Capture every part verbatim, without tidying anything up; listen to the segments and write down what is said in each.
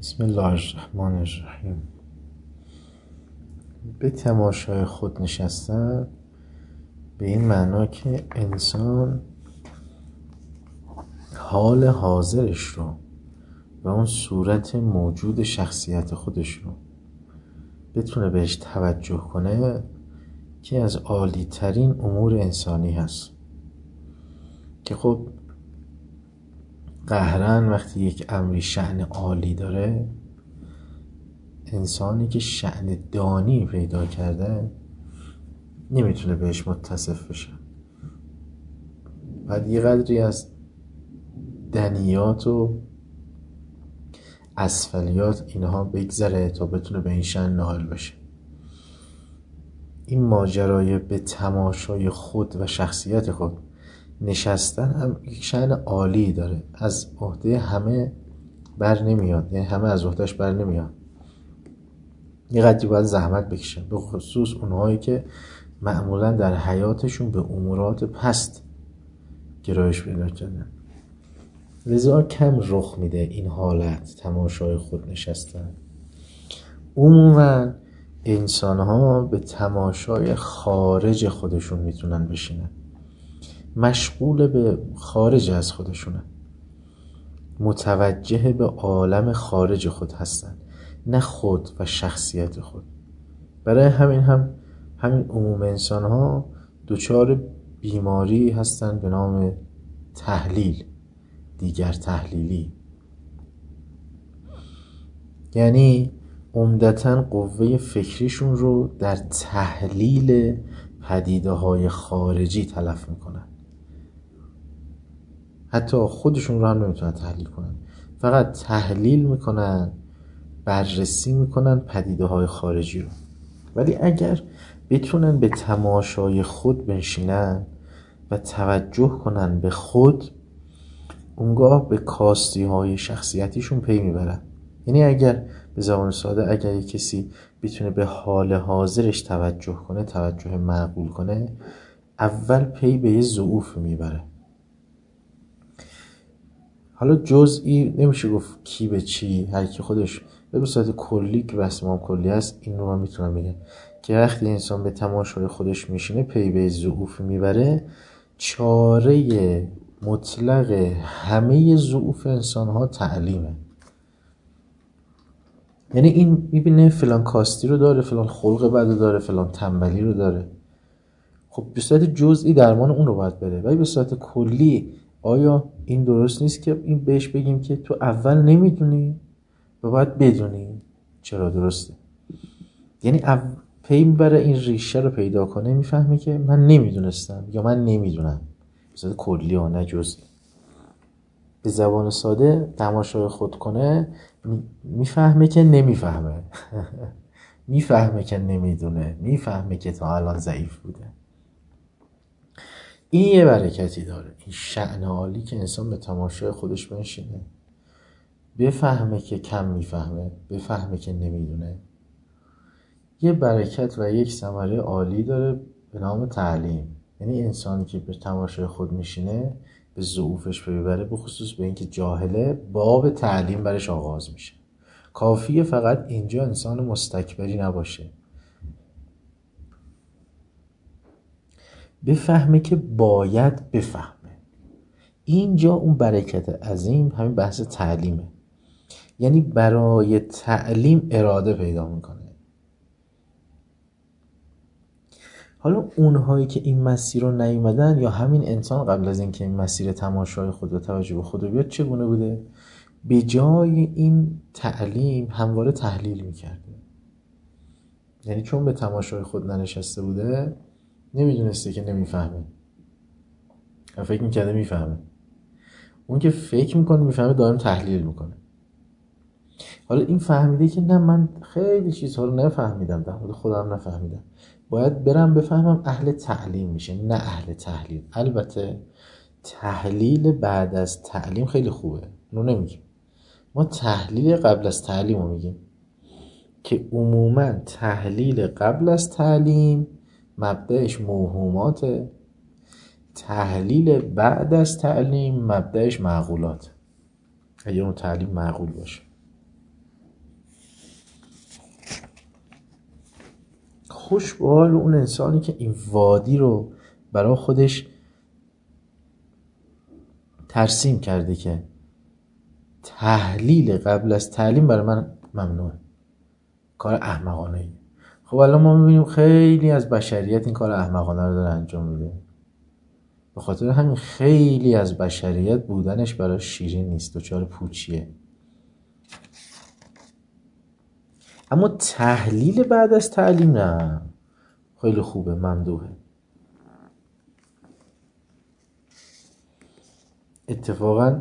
بسم الله الرحمن الرحیم. به تماشای خود نشستن به این معنا که انسان حال حاضرش رو و اون صورت موجود شخصیت خودش رو بتونه بهش توجه کنه که از عالی ترین امور انسانی هست. که خب قهرن وقتی یک امری شأن عالی داره، انسانی که شأن دانی پیدا کرده نمیتونه بهش متصف بشه. بعد یه قدری از دنیات و اسفلیات اینها بگذره تا بتونه به این شأن نائل بشه. این ماجرای به تماشای خود و شخصیت خود نشستن هم یک شأن عالی داره، از عهده همه بر نمیاد، یعنی همه از عهدهش بر نمیاد. یه قدری باید زحمت بکشن، به خصوص اونهایی که معمولا در حیاتشون به امورات پست گرایش پیدا کردن. لذا کم رخ میده این حالت تماشای خود نشستن. عموما انسان ها به تماشای خارج خودشون میتونن بشینن، مشغول به خارج از خودشونن، متوجه به عالم خارج خود هستن، نه خود و شخصیت خود. برای همین هم همین عموم انسان ها دچار بیماری هستن به نام تحلیل، دیگر تحلیلی. یعنی عمدتاً قوه فکریشون رو در تحلیل پدیده های خارجی تلف میکنن. حتی خودشون رو هم نمیتونن تحلیل کنن، فقط تحلیل میکنن، بررسی میکنن پدیده های خارجی رو. ولی اگر بتونن به تماشای خود بنشینن و توجه کنن به خود، اونگاه به کاستی های شخصیتیشون پی میبرن. یعنی اگر به زبان ساده اگر یک کسی بتونه به حال حاضرش توجه کنه، توجه معقول کنه، اول پی به یه ضعف میبره. حالا جزئی نمیشه گفت کی به چی، هر کی خودش. به صورت کلی که بحث ما کلی هست، این رو من میتونم بگم که وقتی انسان به تماشای خودش میشینه پی به ضعف میبره. چاره مطلق همه ضعف انسان ها تعلیمه. یعنی این میبینه فلان کاستی رو داره، فلان خلق بد رو داره، فلان تنبلی رو داره. خب به صورت جزئی درمان اون رو باید بره. ولی به صورت کلی آیا این درست نیست که این بهش بگیم که تو اول نمیدونی و باید بدونی چرا درسته؟ یعنی او... پی میبره این ریشه رو پیدا کنه، میفهمه که من نمیدونستم یا من نمیدونم. به صورت کلی و نه جزئی. به زبان ساده تماشای خود کنه، میفهمه که نمیفهمه میفهمه که نمیدونه، میفهمه که تا الان ضعیف بوده. این یه برکتی داره، این شأن عالی که انسان به تماشای خودش بنشینه، بفهمه که کم میفهمه، بفهمه که نمیدونه. یه برکت و یک ثمره عالی داره به نام تعلیم. یعنی انسانی که به تماشای خود میشینه به ضعوفش ببره، به خصوص به اینکه جاهله، باب تعلیم برش آغاز میشه. کافیه فقط اینجا انسان مستکبری نباشه، بفهمه که باید بفهمه. اینجا اون برکت عظیم همین بحث تعلیمه. یعنی برای تعلیم اراده پیدا میکنه. حالا اونهایی که این مسیر رو نیومدن، یا همین انسان قبل از اینکه این مسیر تماشای خود و توجه به خود رو بیاد چگونه بوده؟ به جای این تعلیم همواره تحلیل میکرده. یعنی چون به تماشای خود ننشسته بوده، نمیدونسته که نمیفهمه، فکر میکرده میفهمه. اون که فکر میکنه میفهمه دائم تحلیل میکنه. حالا این فهمیده که نه، من خیلی چیزها رو نفهمیدم، در مورد خودم نفهمیدم، باید برم بفهمم. اهل تعلیم میشه، نه اهل تحلیل. البته تحلیل بعد از تعلیم خیلی خوبه، اونو نمیگیم. ما تحلیل قبل از تعلیم رو میگیم که عموما تحلیل قبل از تعلیم مبدأش موهوماته، تحلیل بعد از تعلیم مبدأش معقولات، اگه اون تعلیم معقول باشه. خوش به حال اون انسانی که این وادی رو برای خودش ترسیم کرده که تحلیل قبل از تعلیم برای من ممنوعه، کار احمقانه ای. خب الان ما میبینیم خیلی از بشریت این کار احمقانه رو داره انجام میده. به خاطر همین خیلی از بشریت بودنش برای شیرین نیست، دچار پوچیه. اما تحلیل بعد از تعلیم نه، خیلی خوبه، ممدوحه. اتفاقا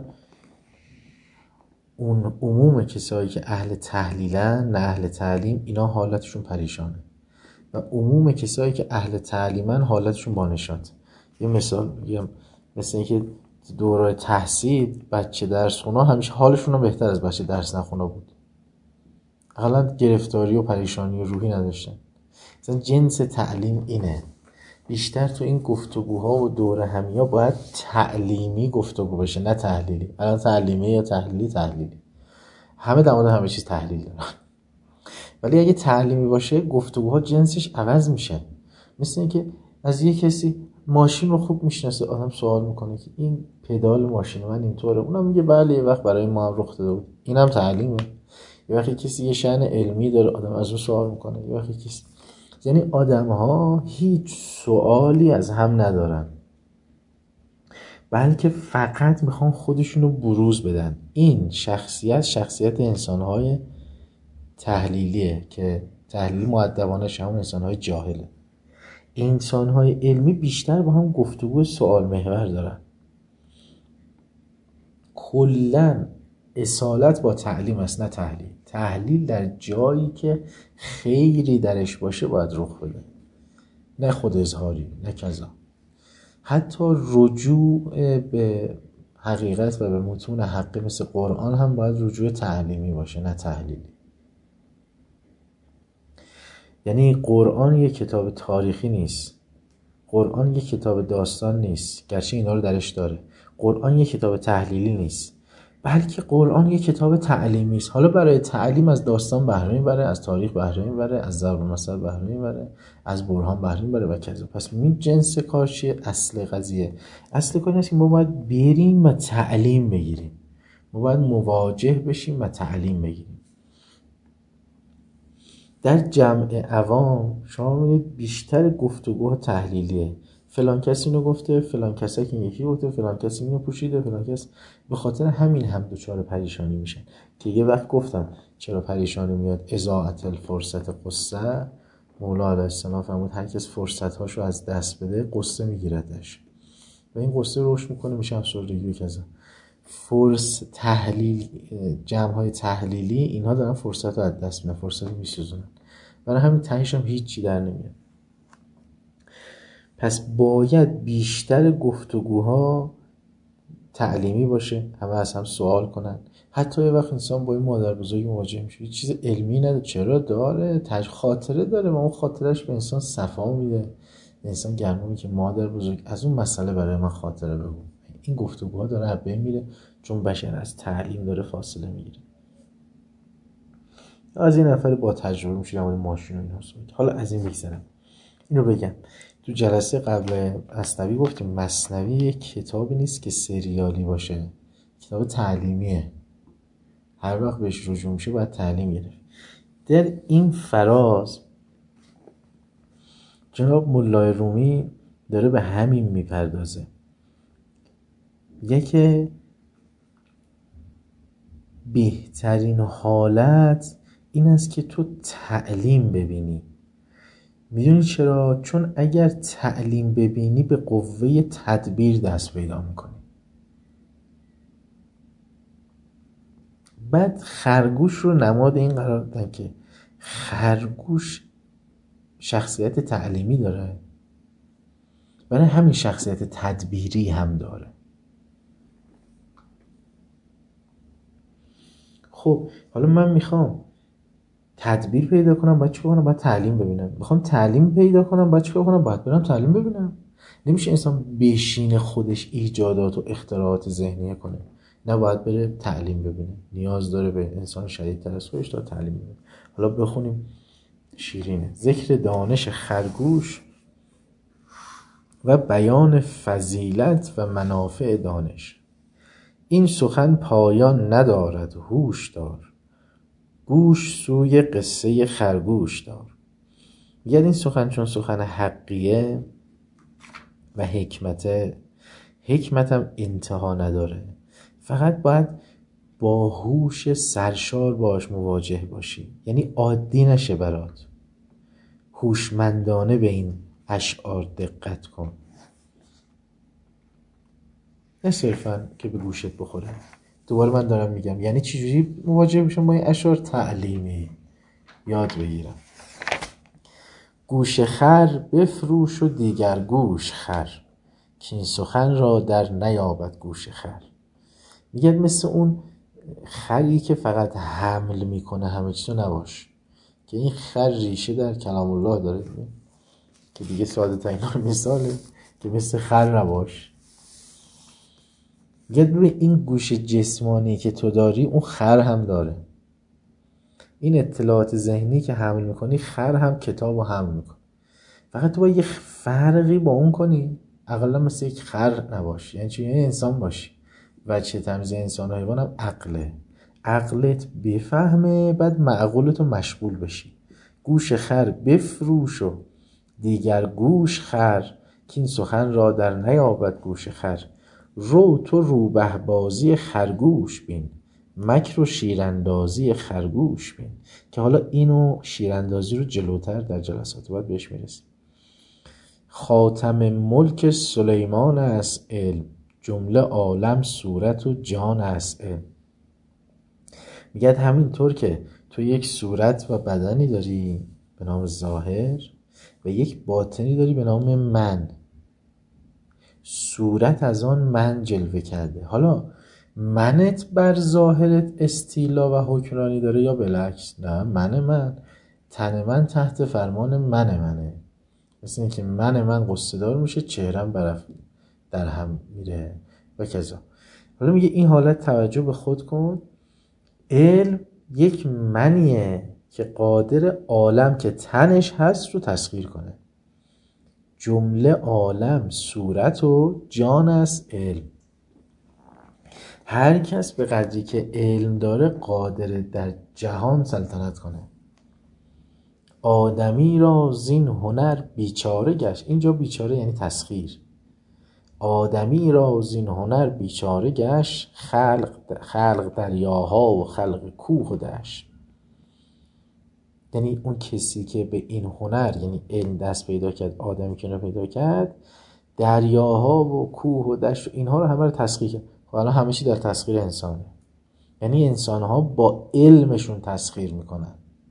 اون عموم کسایی که اهل تحلیلن نه اهل تعلیم، اینا حالتشون پریشانه و عموم کسایی که اهل تعلیمن حالتشون بانشات. یه مثال بگم، مثل اینکه دوره تحصیل بچه درس خونا همیشه حالشون رو بهتر از بچه درس نخونا بود، حالا گرفتاری و پریشانی و روحی نداشتن. مثلا جنس تعلیم اینه، بیشتر تو این گفتگوها و دوره همیا باید تعلیمی گفتگو بشه نه تحلیلی. الان تعلیمی یا تحلیلی تحلیلی همه در مورد همه چیز تحلیل دارن، ولی اگه تعلیمی باشه گفتگوها جنسش عوض میشه. مثل اینکه از یه کسی ماشین رو خوب میشناسه، آدم سوال میکنه که این پدال ماشین من اینطوره، اونم میگه بله یه وقت برای ما هم رخ داده بود، اینم تعلیمه. یه وقتی کسی یه شأن علمی داره، آدم از اون سوال میکنه. یه وقتی کسی، یعنی آدم ها هیچ سوالی از هم ندارن، بلکه فقط میخوان خودشونو بروز بدن. این شخصیت شخصیت انسانهای تحلیلیه که تحلیل مؤدبانه همون انسانهای جاهله. انسانهای علمی بیشتر با هم گفتگو سوال محور دارن. کلن اصالت با تعلیم است نه تحلیل. تحلیل در جایی که خیری درش باشه باید رخ بده، نه خود اظهاری، نه کذا. حتی رجوع به حقیقت و به متون حقی مثل قرآن هم باید رجوع تعلیمی باشه نه تحلیلی. یعنی قرآن یک کتاب تاریخی نیست، قرآن یک کتاب داستان نیست، گرچه اینا رو درش داره. قرآن یک کتاب تحلیلی نیست، بلکه قرآن یک کتاب تعلیمی است. حالا برای تعلیم از داستان بهره میبره، از تاریخ بهره میبره، از ضرب المثل بهره میبره، از برهان بهره میبره و کذا. پس این جنس کار چیه؟ اصل قضیه، اصل کار اینه که ما باید بریم و تعلیم بگیریم، ما باید مواجه بشیم و تعلیم بگیریم. در جمع عوام شما می‌بینید بیشتر گفتگوها تحلیلیه. فلان کسی اینو گفته، فلان کسی که یکی گفته، فلان کسی اینو پوشیده، فلان کس. به خاطر همین هم دچار پریشانی میشن که یه وقت گفتم چرا پریشانی میاد. اضاعت الفرصت قصه، مولا علیه السلام فرمود هر کس فرصت‌هاشو از دست بده قصه میگیردش و این قصه روش میکنه میشه افسردگی و کذا. فرص تحلیل، جمع‌های تحلیلی اینها دارن فرصت رو از دست میدن، فرصت رو میسوزونن، برای همین تهش هم هیچی در نمیاد. پس باید بیشتر گفتگوها تعلیمی باشه، همه از هم سوال کنن. حتی یه وقت انسان با این مادر بزرگی مواجه میشه یه چیز علمی نداره، چرا داره؟ تج خاطره داره و اون خاطرش به انسان صفا میده، انسان گرمونی که مادر بزرگ از اون مسئله برای من خاطره بگو. این گفتگوها داره از بین میره چون بشر از تعلیم داره فاصله میگیره. از این نفر با تجربه میشه در ماشین و اینا صحبت. حالا از این میگذرم، اینو بگم تو جلسه قبل مثنوی گفتیم مثنوی یک کتابی نیست که سریالی باشه، کتاب تعلیمیه، هر وقت بهش رجوع میشه باید تعلیم گرفت. در این فراز جناب مولای رومی داره به همین میپردازه، یکی بهترین حالت این است که تو تعلیم ببینی. میدونی چرا؟ چون اگر تعلیم ببینی به قوه تدبیر دست پیدا میکنی. بعد خرگوش رو نماد این قرار دادن که خرگوش شخصیت تعلیمی داره، برای همین شخصیت تدبیری هم داره. خب حالا من میخوام تدبیر پیدا کنم، باید چیکار کنم؟ باید تعلیم ببینم. میخوام تعلیم پیدا کنم، باید چیکار کنم؟ باید برم تعلیم ببینم. نمیشه انسان بشینه خودش ایجادات و اختراعات ذهنیه کنه، نه باید بره تعلیم ببینه. نیاز داره به انسان شدیدتر از خودش تا تعلیم ببینه. حالا بخونیم شیرینه. ذکر دانش خرگوش و بیان فضیلت و منافع دانش. این سخن پایان ندارد هوش دار، گوش سوی قصه خرگوش دار. میگه این سخن چون سخن حقیه و حکمته، حکمتم انتها نداره، فقط باید با هوش سرشار باش مواجه باشی، یعنی عادی نشه برات، هوشمندانه به این اشعار دقت کن، نه صرفا که به گوشت بخوره. دوباره من دارم میگم یعنی چجوری مواجه بشم با این اشعار تعلیمی یاد بگیرم. گوش خر بفروش و دیگر گوش خر، که این سخن را در نیابد گوش خر. میگه مثل اون خری که فقط حمل میکنه همه چیزو نباش، که این خر ریشه در کلام الله داره که دیگه ساده ترین مثاله که مثل خر نباش. میگه ببین این گوش جسمانی که تو داری اون خر هم داره، این اطلاعات ذهنی که حمل میکنی خر هم کتاب رو حمل میکنه، فقط تو باید یه فرقی با اون کنی، اقلا مثل یک خر نباش، یعنی چی؟ یعنی انسان باشی. و چه تمیز انسان و حیوان هم عقله، عقلت بفهمه بعد معقولتو مشغول بشی. گوش خر بفروش و دیگر گوش خر، که این سخن را در نیابد گوش خر. رو تو روبه بازی خرگوش بین، مکر و شیراندازی خرگوش بین. که حالا اینو شیراندازی رو جلوتر در جلسات بعد بهش میرسیم. خاتم ملک سلیمان است علم، جمله عالم صورت و جان است علم. میگه همینطور که تو یک صورت و بدنی داری به نام ظاهر و یک باطنی داری به نام من، صورت از آن من جلوه کرده. حالا منت بر ظاهرت استیلا و حکمرانی داره یا بالعکس؟ نه، من من تن من تحت فرمان من منه، مثل این که من من قصه دار میشه، چهرم برف در هم میره و کذا. حالا میگه این حالت توجه به خود کن. علم یک منیه که قادر عالم که تنش هست رو تسخیر کنه. جمله عالم صورت و جان است علم. هر کس به قدری که علم داره قادر در جهان سلطنت کنه. آدمی را زین هنر بیچاره گشت. اینجا بیچاره یعنی تسخیر. آدمی را زین هنر بیچاره گشت، خلق خلق دریاها و خلق کوه و دشت. یعنی اون کسی که به این هنر یعنی علم دست پیدا کرد، آدمی که رو پیدا کرد، دریاها و کوه و دشت و اینها رو همه رو تسخیر کرد. حالا همه چی در تسخیر انسانه، یعنی انسانها با علمشون تسخیر میکنن.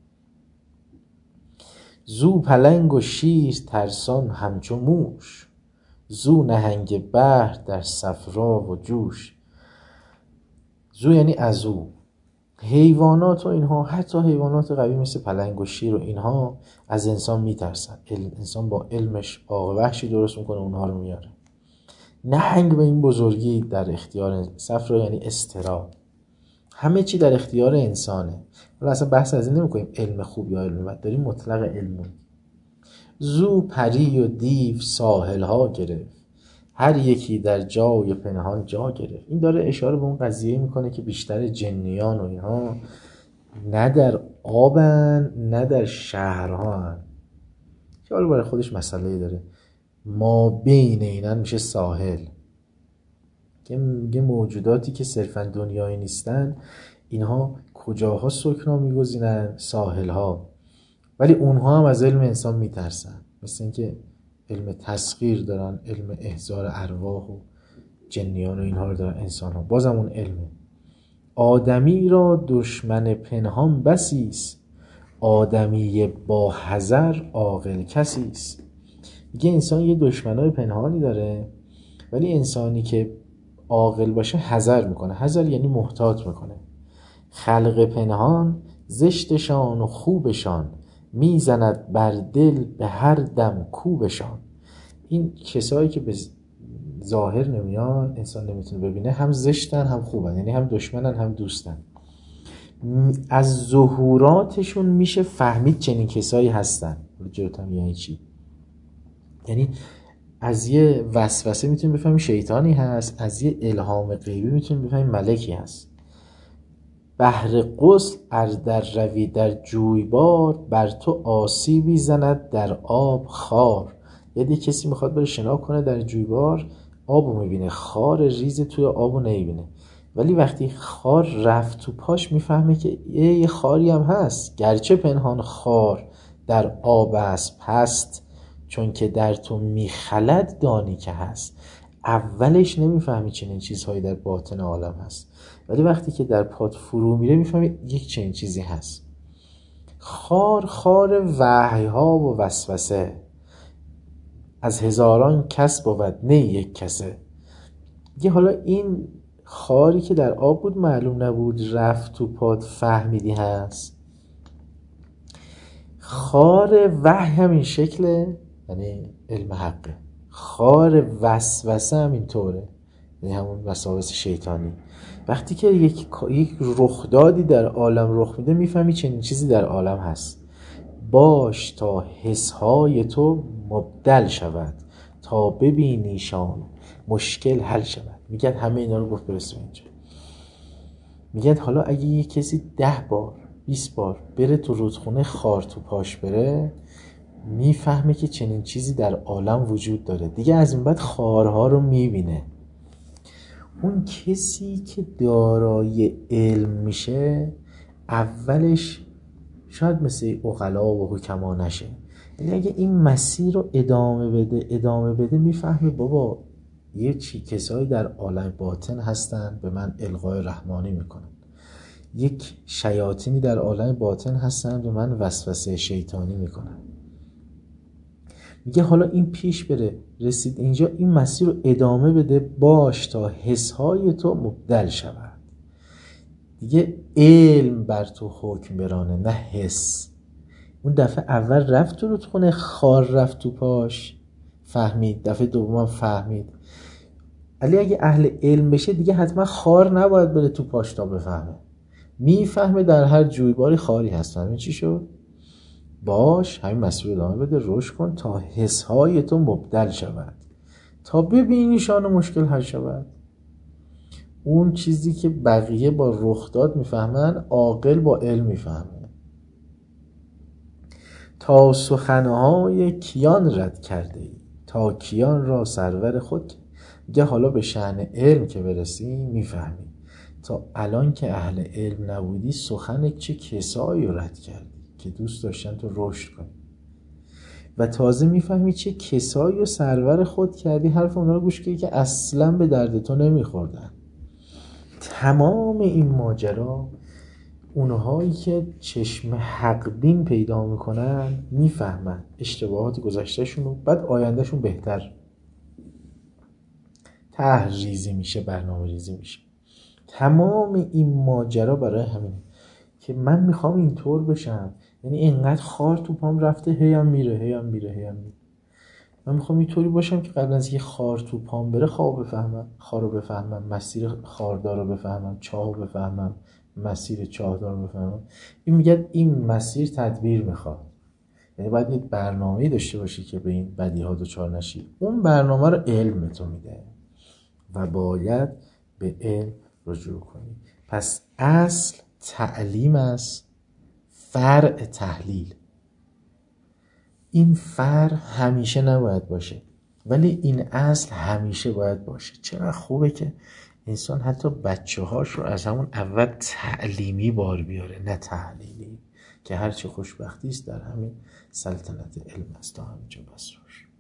زو پلنگ و شیر ترسان همچو موش، زو نهنگ بحر در صفرا و جوش. زو یعنی از او. حیوانات و اینها، حتی حیوانات قوی مثل پلنگ و شیر و اینها از انسان میترسن. انسان با علمش باغ وحشی درست میکنه اونها رو میاره. نهنگ به این بزرگی در اختیار، صفرا یعنی استرا، همه چی در اختیار انسانه. ولی اصلا بحث از این نمی کنیم علم خوب یا علم بد، داریم مطلق علم. زو پری و دیو ساحل ها گرفت، هر یکی در جای پنهان جا گرفت. این داره اشاره به اون قضیه میکنه که بیشتر جنیان و اینها نه در آبن نه در شهرها هن. که حالا برای خودش مسئله داره. ما بین اینن میشه ساحل، که میگه موجوداتی که صرفا دنیایی نیستن اینها کجاها سکنا میگزینن؟ ساحل ها. ولی اونها هم از علم انسان میترسن، مثل اینکه علم تسخیر دارن، علم احضار ارواح و جنیان و اینها رو دارن انسان ها، بازم اون علمه. آدمی را دشمن پنهان بسیست، آدمی با حذر عاقل کسیست. میگه انسان یه دشمنای پنهانی داره، ولی انسانی که عاقل باشه حذر میکنه. حذر یعنی محتاط میکنه. خلق پنهان زشتشان و خوبشان، میزند بر دل به هر دم کوبشان. این کسایی که به ظاهر نمیان، انسان نمیتونه ببینه، هم زشتن هم خوبن، یعنی هم دشمنن هم دوستن. از ظهوراتشون میشه فهمید چنین کسایی هستن. جلوتر یعنی چی؟ یعنی از یه وسوسه میتونیم بفهمیم شیطانی هست، از یه الهام غیبی میتونیم بفهمیم ملکی هست. بحر غسل ار در روی در جویبار، بر تو آسیبی زند در آب خار. یعنی کسی میخواد بره شنا کنه در جویبار، آبو میبینه، خار ریز توی آبو نمیبینه، ولی وقتی خار رفت تو پاش میفهمه که یه, یه خاری هم هست، گرچه پنهان خار در آب است پست، چون که در تو میخلد دانی که هست. اولش نمیفهمی چنین چیزهایی در باطن عالم هست، ولی وقتی که در پات فرو میره میفهمی یک چنین چیزی هست. خار خار وحی ها و وسوسه، از هزاران کس بود نه یک کسه. دیگه حالا این خاری که در آب بود معلوم نبود، رفت تو پات فهمیدی هست. خار وحی هم این شکله، یعنی علم حقه. خار وسوسه هم این طوره، یعنی همون وسواس شیطانی. وقتی که یک یک رخدادی در عالم رخ میده میفهمی چنین چیزی در عالم هست. باش تا حسهای تو مبدل شود، تا ببینیشان مشکل حل شود. میگن همه اینا رو گفت برسیم اینجا. میگن حالا اگه یک کسی ده بار بیست بار بره تو رودخونه خار تو پاش بره، میفهمه که چنین چیزی در عالم وجود داره. دیگه از این بعد خارها رو میبینه. اون کسی که دارای علم میشه اولش شاید مثل عقلا و حکما نشه، ولی اگه این مسیر رو ادامه بده ادامه بده میفهمه بابا یه چی کسایی در عالم باطن هستن به من القای رحمانی میکنن، یک شیاطینی در عالم باطن هستن به من وسوسه شیطانی میکنن. میگه حالا این پیش بره، رسید اینجا، این مسیر رو ادامه بده، باش تا حسهای تو مبدل شود. دیگه علم بر تو حکم برانه نه حس. اون دفعه اول رفت تو رودخونه، خار رفت تو پاش فهمید، دفعه دوم فهمید. ولی اگه اهل علم بشه دیگه حتما خار نباید بره تو پاش تا بفهمه، میفهمه در هر جویباری خاری هست. فهمید چی شد؟ باش همین مسیر ادامه بده، رشد کن تا حسهای تو مبدل شود، تا ببینیشان مشکل حل شود. اون چیزی که بقیه با رخداد میفهمن عاقل با علم میفهمه. تا سخنهای کیان رد کرده ای، تا کیان را سرور خود. میگه حالا به شأن علم که برسی میفهمی تا الان که اهل علم نبودی سخن چه کسایی رد کردی که دوست داشتن تو رشد کنی، و تازه میفهمی چه کسایی رو سرور خود کردی، حرف اونا رو گوش کردی که اصلا به درد تو نمیخوردن. تمام این ماجرا اونهایی که چشم حق بین پیدا میکنن میفهمن اشتباهات گذشتهشون رو، بعد آیندهشون بهتر طرح ریزی میشه، برنامه ریزی میشه. تمام این ماجرا برای همینه که من میخوام اینطور بشم، یعنی اینقدر خار تو پام رفته هیم میره هیم میره هیم میره، من میخوام اینطوری باشم که قبل از اینکه خار تو پام بره خواب بفهمم، خار رو بفهمم، مسیر خاردار رو بفهمم، چاه رو بفهمم، مسیر چاهدار رو بفهمم. این میگه این مسیر تدبیر میخواد، یعنی باید یه برنامه‌ای داشته باشی که به این بدیها دچار نشی. اون برنامه رو علم تو میده و باید به علم رجوع کنی. پس اصل تعلیم است، فرع تحلیل. این فرع همیشه نباید باشه، ولی این اصل همیشه باید باشه. چقدر خوبه که انسان حتی بچه هاش رو از همون اول تعلیمی بار بیاره نه تحلیلی، که هرچی خوشبختی است در همین سلطنت علم است. تا همینجا بس روش.